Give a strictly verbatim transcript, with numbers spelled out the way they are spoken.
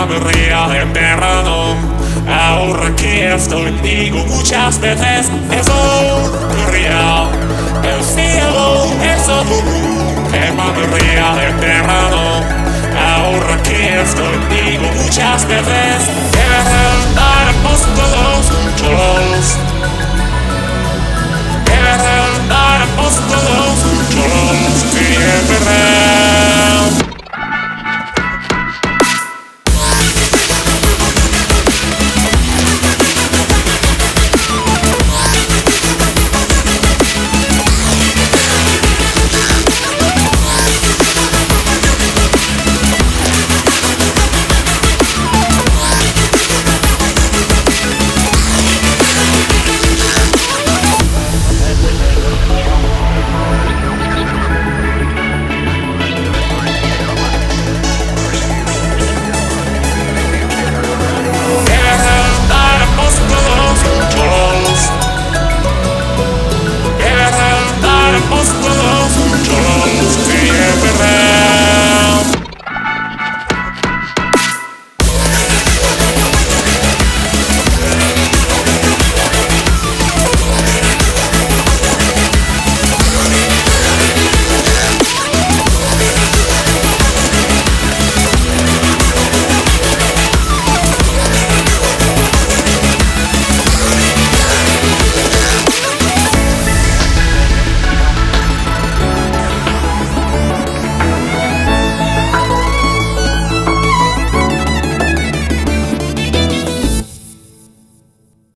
primavera en verano. Ahora que estoy digo muchas veces, es real. El cielo es azul, primavera en verano. Ahora que estoy digo muchas veces.